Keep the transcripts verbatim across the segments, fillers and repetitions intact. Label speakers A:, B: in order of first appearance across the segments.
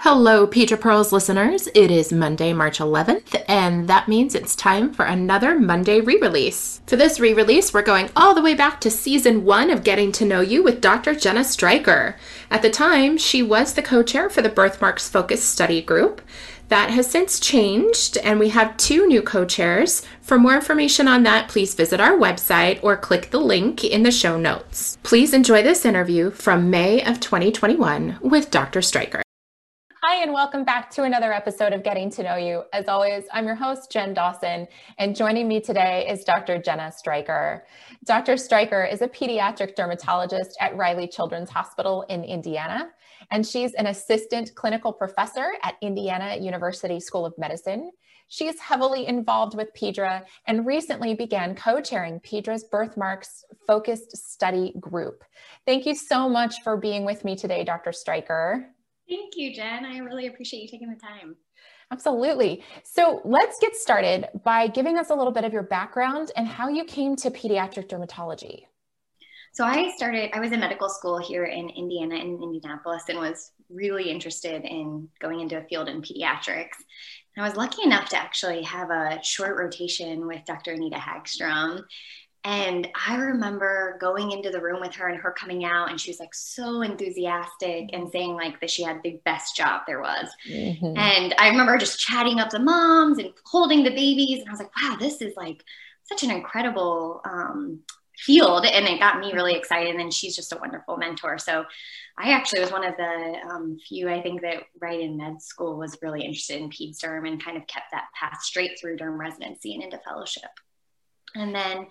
A: Hello, Petra Pearls listeners. It is Monday, March eleventh, and that means it's time for another Monday re-release. For this re-release, we're going all the way back to season one of Getting to Know You with Doctor Jenna Stryker. At the time, she was the co-chair for the Birthmarks Focus Study Group. That has since changed, and we have two new co-chairs. For more information on that, please visit our website or click the link in the show notes. Please enjoy this interview from May of twenty twenty-one with Doctor Stryker. Hi, and welcome back to another episode of Getting to Know You. As always, I'm your host, Jen Dawson, and joining me today is Doctor Jenna Stryker. Doctor Stryker is a pediatric dermatologist at Riley Children's Hospital in Indiana, and she's an assistant clinical professor at Indiana University School of Medicine. She is heavily involved with PEDRA and recently began co-chairing PEDRA's Birthmarks Focused Study Group. Thank you so much for being with me today, Doctor Stryker.
B: Thank you, Jen. I really appreciate you taking the time.
A: Absolutely. So let's get started by giving us a little bit of your background and how you came to pediatric dermatology.
B: So I started, I was in medical school here in Indiana, in Indianapolis, and was really interested in going into a field in pediatrics. And I was lucky enough to actually have a short rotation with Doctor Anita Hagstrom. And I remember going into the room with her and her coming out, and she was like so enthusiastic and saying like that she had the best job there was. Mm-hmm. And I remember just chatting up the moms and holding the babies. And I was like, wow, this is like such an incredible um, field. And it got me really excited. And she's just a wonderful mentor. So I actually was one of the um, few, I think, that right in med school was really interested in peds derm and kind of kept that path straight through derm residency and into fellowship. And then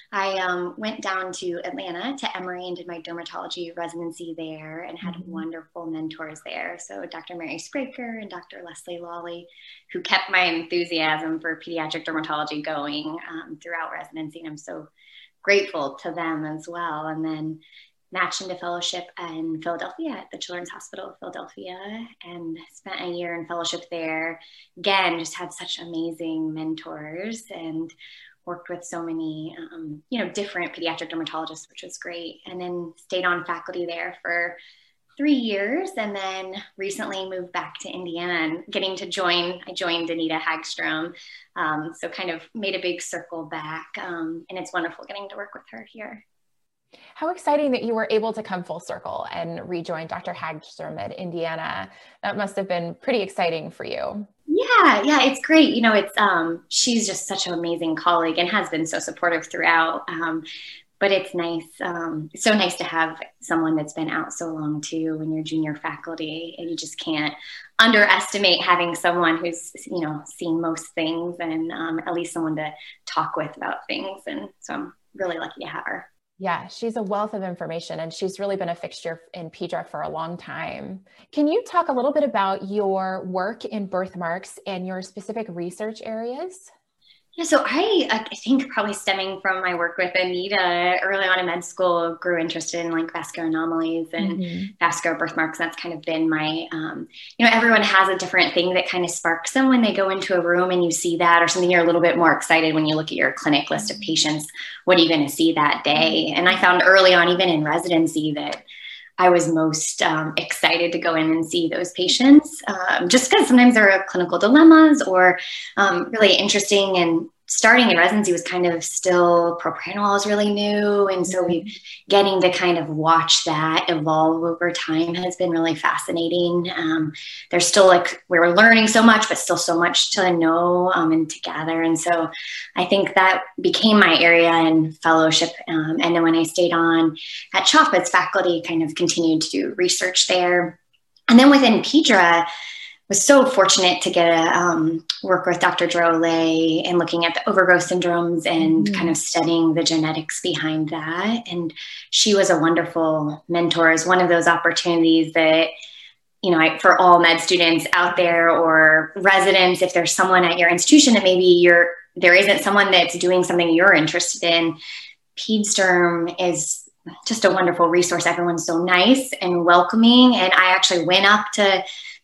B: I um, went down to Atlanta to Emory and did my dermatology residency there and had mm-hmm. wonderful mentors there. So Doctor Mary Spraker and Doctor Leslie Lawley, who kept my enthusiasm for pediatric dermatology going um, throughout residency. And I'm so grateful to them as well. And then matched into fellowship in Philadelphia at the Children's Hospital of Philadelphia and spent a year in fellowship there. Again, just had such amazing mentors and worked with so many, um, you know, different pediatric dermatologists, which was great. And then stayed on faculty there for three years and then recently moved back to Indiana and getting to join, I joined Anita Hagstrom. Um, so kind of made a big circle back um, and it's wonderful getting to work with her here.
A: How exciting that you were able to come full circle and rejoin Doctor Hagstrom at Indiana. That must have been pretty exciting for you.
B: Yeah, yeah, it's great. You know, it's um, she's just such an amazing colleague and has been so supportive throughout. Um, but it's nice. Um, it's so nice to have someone that's been out so long too when you're junior faculty, and you just can't underestimate having someone who's, you know, seen most things and um, at least someone to talk with about things. And so I'm really lucky to have her.
A: Yeah, she's a wealth of information and she's really been a fixture in PEDRA for a long time. Can you talk a little bit about your work in birthmarks and your specific research areas?
B: Yeah, so I, I think probably stemming from my work with Anita early on in med school, grew interested in like vascular anomalies and mm-hmm. vascular birthmarks. That's kind of been my, um, you know, everyone has a different thing that kind of sparks them when they go into a room and you see that, or something you're a little bit more excited when you look at your clinic list of patients. What are you going to see that day? And I found early on, even in residency, that I was most um, excited to go in and see those patients, um, just because sometimes there are clinical dilemmas or um, really interesting. And starting in residency was kind of still propranolol is really new. And so we getting to kind of watch that evolve over time has been really fascinating. Um, there's still like, we're learning so much, but still so much to know um, and to gather. And so I think that became my area in fellowship. Um, and then when I stayed on at C H O P as faculty, kind of continued to do research there. And then within PEDRA, was so fortunate to get to um, work with Doctor Drew Lay and looking at the overgrowth syndromes and mm-hmm. kind of studying the genetics behind that. And she was a wonderful mentor. It's one of those opportunities that, you know, I, for all med students out there or residents, if there's someone at your institution that maybe you're, there isn't someone that's doing something you're interested in, peds derm is just a wonderful resource. Everyone's so nice and welcoming. And I actually went up to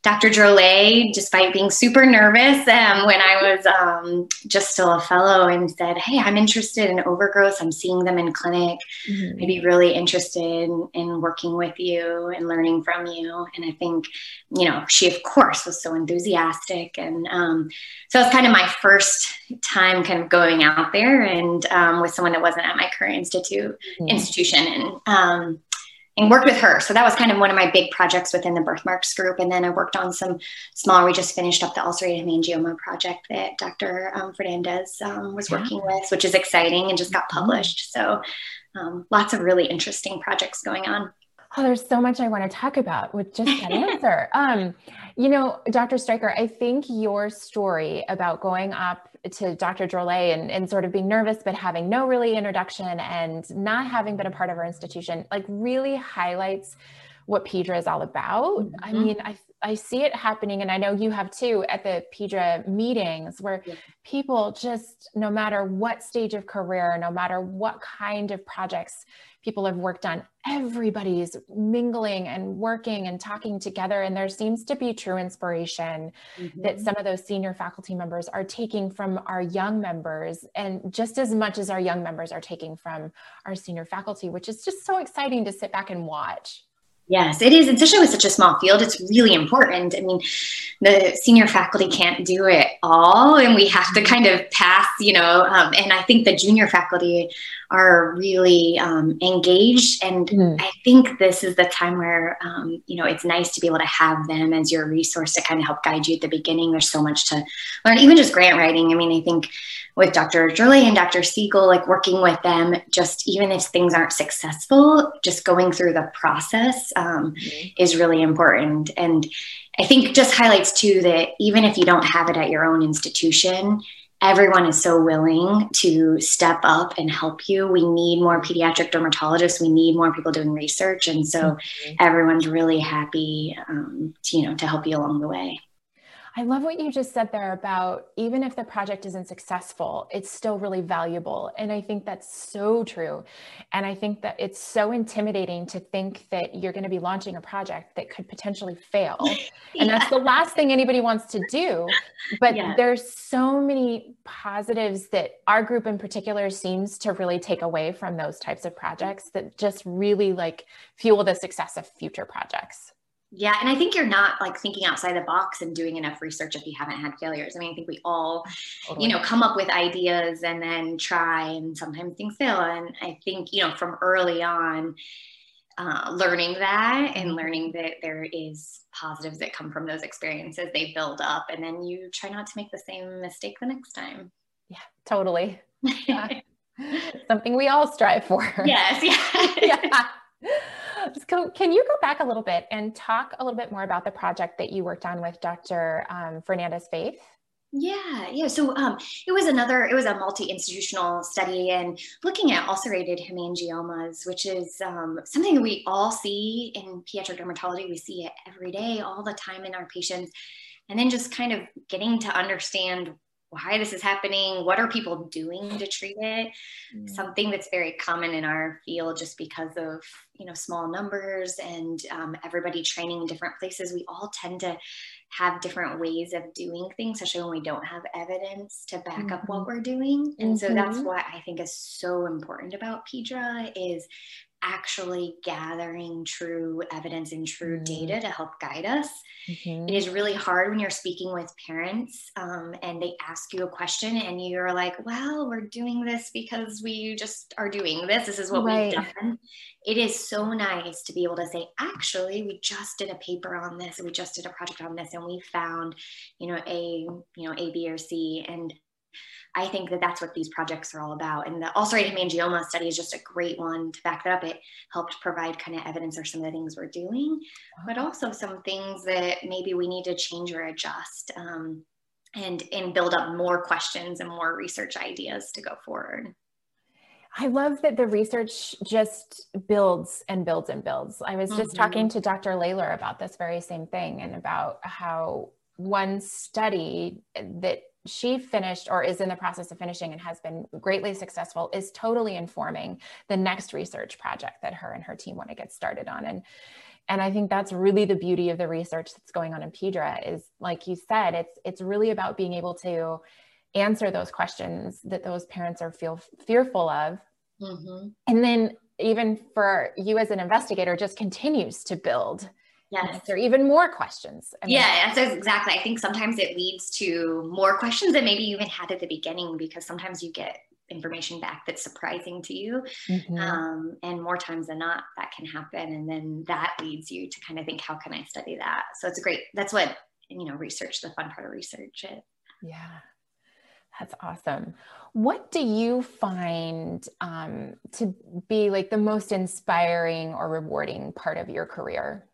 B: Doctor Drolet, despite being super nervous um, when I was um, just still a fellow, and said, hey, I'm interested in overgrowth. I'm seeing them in clinic. Mm-hmm. I'd be really interested in, in working with you and learning from you. And I think, you know, she, of course, was so enthusiastic. And um, so it's kind of my first time kind of going out there and um, with someone that wasn't at my current institute, mm-hmm. institution. And um, and worked with her. So that was kind of one of my big projects within the Birthmarks group. And then I worked on some small, we just finished up the ulcerative hemangioma project that Doctor Um, Fernandez um, was yeah. working with, which is exciting and just got published. So um, lots of really interesting projects going on.
A: Oh, there's so much I want to talk about with just that answer. Um, you know, Doctor Streicher, I think your story about going up to Doctor Drolet and, and sort of being nervous, but having no really introduction and not having been a part of our institution, like really highlights what Pedra is all about. Mm-hmm. I mean, I I see it happening, and I know you have too, at the Pedra meetings where yeah. people just, no matter what stage of career, no matter what kind of projects people have worked on, everybody's mingling and working and talking together. And there seems to be true inspiration mm-hmm. that some of those senior faculty members are taking from our young members, and just as much as our young members are taking from our senior faculty, which is just so exciting to sit back and watch.
B: Yes, it is. And especially with such a small field, it's really important. I mean, the senior faculty can't do it all, and we have to kind of pass, you know, um, and I think the junior faculty are really um, engaged. And mm. I think this is the time where, um, you know, it's nice to be able to have them as your resource to kind of help guide you at the beginning. There's so much to learn, even just grant writing. I mean, I think with Doctor Drolet and Doctor Siegel, like working with them, just even if things aren't successful, just going through the process um, mm-hmm. is really important. And I think just highlights too that even if you don't have it at your own institution, everyone is so willing to step up and help you. We need more pediatric dermatologists. We need more people doing research. And so mm-hmm. everyone's really happy um, to, you know, to help you along the way.
A: I love what you just said there about even if the project isn't successful, it's still really valuable. And I think that's so true. And I think that it's so intimidating to think that you're going to be launching a project that could potentially fail. And yeah. that's the last thing anybody wants to do. But yeah. there's so many positives that our group in particular seems to really take away from those types of projects that just really like fuel the success of future projects.
B: Yeah. And I think you're not like thinking outside the box and doing enough research if you haven't had failures. I mean, I think we all, totally. you know, come up with ideas and then try, and sometimes things fail. And I think, you know, from early on, uh, learning that and learning that there is positives that come from those experiences, they build up, and then you try not to make the same mistake the next time.
A: Yeah, totally. Yeah. Something we all strive for.
B: Yes. Yeah.
A: yeah. So can you go back a little bit and talk a little bit more about the project that you worked on with Doctor Um, Fernandez Faith?
B: Yeah, yeah. So um, it was another, it was a multi-institutional study and looking at ulcerated hemangiomas, which is um, something that we all see in pediatric dermatology. We see it every day, all the time in our patients. And then just kind of getting to understand why this is happening, what are people doing to treat it? Mm. Something that's very common in our field just because of, you know, small numbers and um, everybody training in different places. We all tend to have different ways of doing things, especially when we don't have evidence to back mm-hmm. up what we're doing. And mm-hmm. so that's what I think is so important about Pedra is actually gathering true evidence and true mm-hmm. data to help guide us. Mm-hmm. It is really hard when you're speaking with parents um, and they ask you a question and you're like, well, we're doing this because we just are doing this. This is what right. we've done. It is so nice to be able to say, actually, we just did a paper on this and we just did a project on this and we found, you know, a, you know, A, B, or C. And I think that that's what these projects are all about. And the ulcerative hemangioma study is just a great one to back that up. It helped provide kind of evidence of some of the things we're doing, but also some things that maybe we need to change or adjust um, and, and build up more questions and more research ideas to go forward.
A: I love that the research just builds and builds and builds. I was just mm-hmm. talking to Doctor Layler about this very same thing and about how one study that she finished or is in the process of finishing and has been greatly successful is totally informing the next research project that her and her team want to get started on. And And I think that's really the beauty of the research that's going on in Pediatrics is, like you said, it's, it's really about being able to answer those questions that those parents are feel fearful of. Mm-hmm. And then even for you as an investigator, just continues to build.
B: Yes.
A: There are even more questions.
B: I mean, yeah, that's exactly. I think sometimes it leads to more questions than maybe you even had at the beginning, because sometimes you get information back that's surprising to you. Mm-hmm. Um, and more times than not, that can happen. And then that leads you to kind of think, how can I study that? So it's a great, that's what, you know, research, the fun part of research is.
A: Yeah. That's awesome. What do you find um, to be like the most inspiring or rewarding part of your career?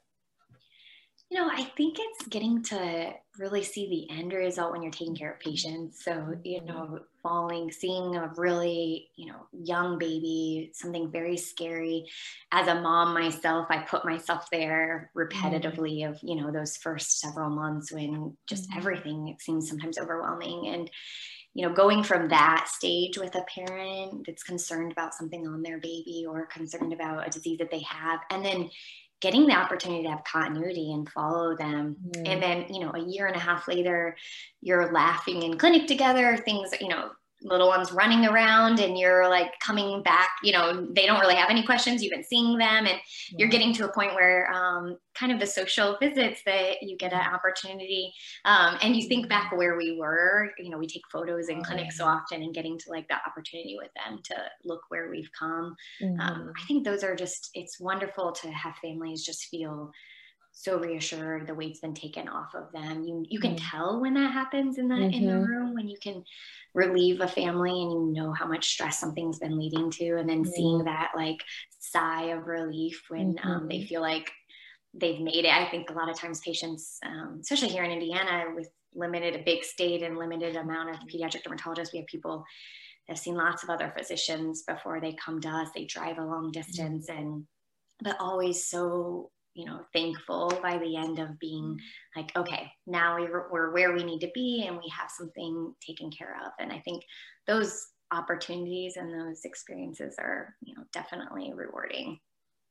B: You know, I think it's getting to really see the end result when you're taking care of patients. So, you know, falling, seeing a really, you know, young baby, something very scary. As a mom myself, I put myself there repetitively of, you know, those first several months when just everything, it seems sometimes overwhelming. And, you know, going from that stage with a parent that's concerned about something on their baby or concerned about a disease that they have, and then getting the opportunity to have continuity and follow them. Mm. And then, you know, a year and a half later, you're laughing in clinic together, things, you know, little ones running around, and you're like coming back, you know, they don't really have any questions. You've been seeing them, and yeah. you're getting to a point where um, kind of the social visits that you get an opportunity. Um, and you think back where we were, you know, we take photos in clinic so often, and getting to like that opportunity with them to look where we've come. Mm-hmm. Um, I think those are just, it's wonderful to have families just feel so reassured, the weight's been taken off of them. You you can mm-hmm. tell when that happens in the mm-hmm. in the room, when you can relieve a family and you know how much stress something's been leading to, and then mm-hmm. seeing that like sigh of relief when mm-hmm. um, they feel like they've made it. I think a lot of times patients, um, especially here in Indiana, with limited, a big state and limited amount of pediatric dermatologists, we have people that have seen lots of other physicians before they come to us. They drive a long distance, mm-hmm. and but always so, you know, thankful by the end of being like, okay, now we're, we're where we need to be, and we have something taken care of. And I think those opportunities and those experiences are, you know, definitely rewarding.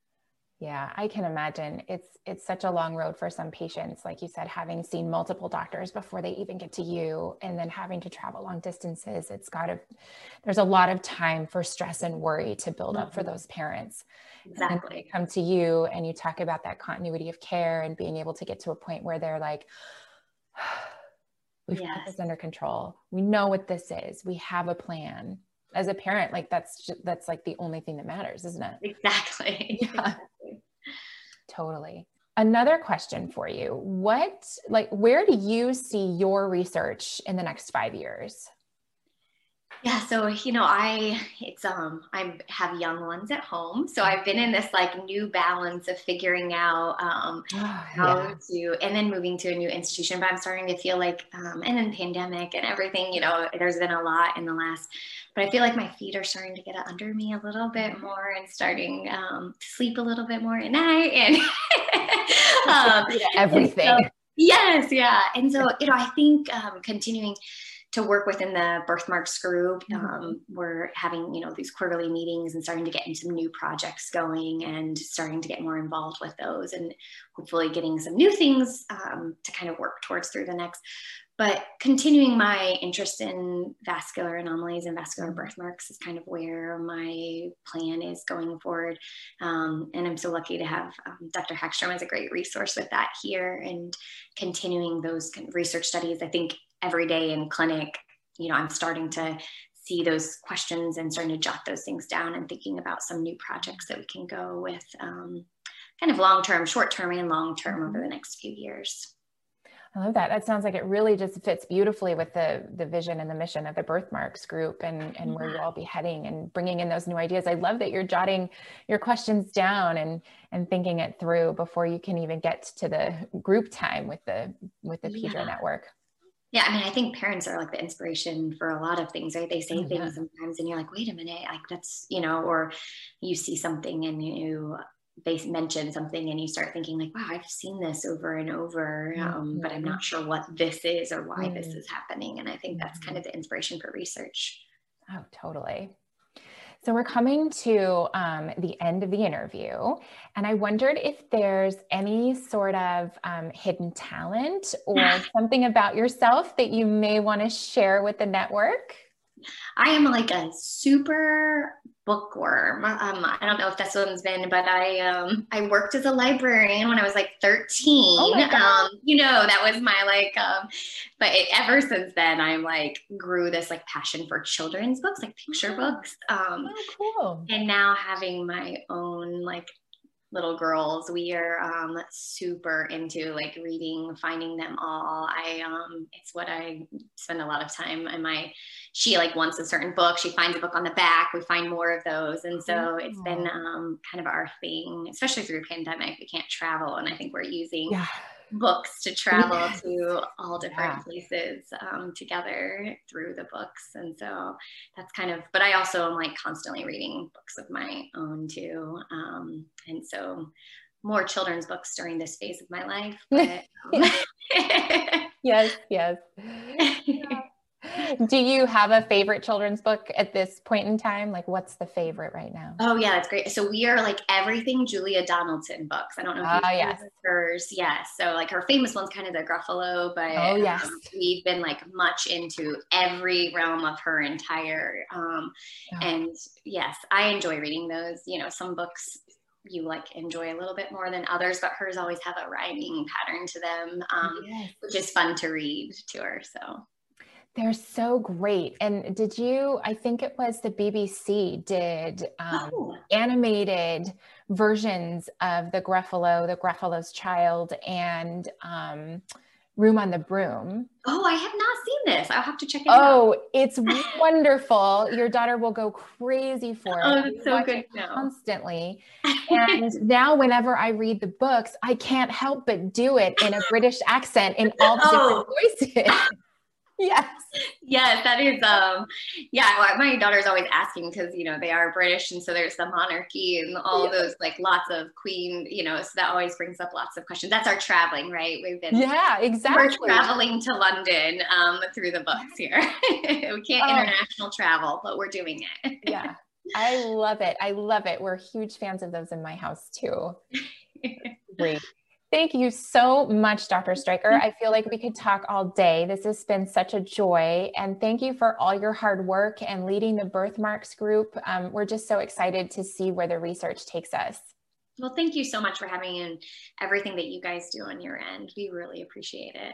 A: Yeah, I can imagine. It's it's such a long road for some patients, like you said, having seen multiple doctors before they even get to you, and then having to travel long distances. It's got to, there's a lot of time for stress and worry to build mm-hmm. up for those parents. Exactly. And they come to you and you talk about that continuity of care and being able to get to a point where they're like, we've yes. got this under control. We know what this is. We have a plan. As a parent, like that's just, that's like the only thing that matters, isn't it?
B: Exactly.
A: Yeah. Exactly. Totally. Another question for you. What, like, where do you see your research in the next five years?
B: Yeah. So, you know, I, it's, um, I have young ones at home. So I've been in this like new balance of figuring out, um, oh, how yeah. to, and then moving to a new institution, but I'm starting to feel like, um, and then pandemic and everything, you know, there's been a lot in the last, but I feel like my feet are starting to get under me a little bit more, and starting, um, to sleep a little bit more at night, and, um,
A: everything.
B: And so, yes. Yeah. And so, you know, I think, um, continuing to work within the Birthmarks group. Um, mm-hmm. We're having, you know, these quarterly meetings and starting to get into some new projects going, and starting to get more involved with those, and hopefully getting some new things um, to kind of work towards through the next, but continuing my interest in vascular anomalies and vascular birthmarks is kind of where my plan is going forward. Um, and I'm so lucky to have um, Doctor Hagstrom as a great resource with that here, and continuing those research studies. I think every day in clinic, you know, I'm starting to see those questions and starting to jot those things down, and thinking about some new projects that we can go with um, kind of long-term, short-term and long-term over the next few years.
A: I love that. That sounds like it really just fits beautifully with the the vision and the mission of the Birthmarks group, and, and yeah. where you'll all be heading and bringing in those new ideas. I love that you're jotting your questions down and, and thinking it through before you can even get to the group time with the, with the yeah. Pedro network.
B: Yeah. I mean, I think parents are like the inspiration for a lot of things, right? They say oh, things yeah. sometimes and you're like, wait a minute, like that's, you know, or you see something and you, they mention something and you start thinking like, wow, I've seen this over and over, um, mm-hmm. but I'm not sure what this is or why mm-hmm. this is happening. And I think that's kind of the inspiration for research.
A: Oh, totally.
C: So we're coming to um, the end of the interview, and I wondered if there's any sort of um, hidden talent or something about yourself that you may want to share with the network.
B: I am like a super bookworm. Um, I don't know if this one's been, but I um, I worked as a librarian when I was like thirteen.
C: Oh my God.
B: Um, you know, that was my like, um, but it, ever since then, I'm like grew this like passion for children's books, like picture books. Um,
C: Oh, cool.
B: and now having my own like little girls, we are um, super into like reading, finding them all. I um, it's what I spend a lot of time. And my she like wants a certain book. She finds a book on the back. We find more of those, and so
C: Oh.
B: it's been um, kind of our thing, especially through pandemic. We can't travel, and I think we're using
C: Yeah.
B: books to travel to all different
C: Yeah.
B: places um, together through the books. And so that's kind of, but I also am like constantly reading books of my own too. Um, and so more children's books during this phase of my life. But, um,
C: Yes, yes. Yeah. Do you have a favorite children's book at this point in time? Like, what's the favorite right now?
B: Oh yeah, that's great. So we are like everything Julia Donaldson books. I don't know if you've
C: Ah,
B: heard
C: yes.
B: of hers. Yes. So like her famous one's kind of the Gruffalo, but
C: Oh, yes.
B: um, we've been like much into every realm of her entire. Um,
C: Oh.
B: and yes, I enjoy reading those. You know, some books you like enjoy a little bit more than others, but hers always have a rhyming pattern to them, um,
C: Yes.
B: which is fun to read to her. So.
C: They're so great. And did you, I think it was the B B C did um,
B: Oh.
C: animated versions of the Gruffalo, the Gruffalo's Child, and um, Room on the Broom.
B: Oh, I have not seen this. I'll have to check it out.
C: Oh, it's wonderful. Your daughter will go crazy for it.
B: Oh,
C: We
B: that's so
C: watch
B: good
C: it
B: to know.
C: constantly. And now whenever I read the books, I can't help but do it in a British accent in all the
B: Oh.
C: different voices. Yes.
B: Yes, that is, um, yeah, well, my daughter's always asking because, you know, they are British. And so there's the monarchy and all
C: Yeah.
B: those, like lots of queen, you know, so that always brings up lots of questions. That's our traveling, right? We've been,
C: Yeah,
B: we're
C: exactly.
B: traveling to London um, through the books here. We can't
C: Oh.
B: international travel, but we're doing it.
C: Yeah. I love it. I love it. We're huge fans of those in my house too. Great. Thank you so much, Doctor Stryker. I feel like we could talk all day. This has been such a joy. And thank you for all your hard work and leading the Birthmarks group. Um, we're just so excited to see where the research takes us.
B: Well, thank you so much for having me and everything that you guys do on your end. We really appreciate it.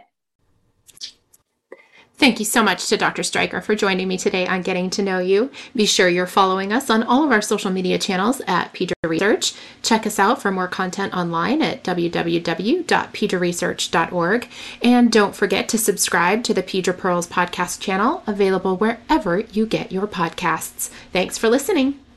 A: Thank you so much to Doctor Stryker for joining me today on Getting to Know You. Be sure you're following us on all of our social media channels at Pedra Research. Check us out for more content online at w w w dot pedra research dot org. And don't forget to subscribe to the Pedra Pearls podcast channel, available wherever you get your podcasts. Thanks for listening.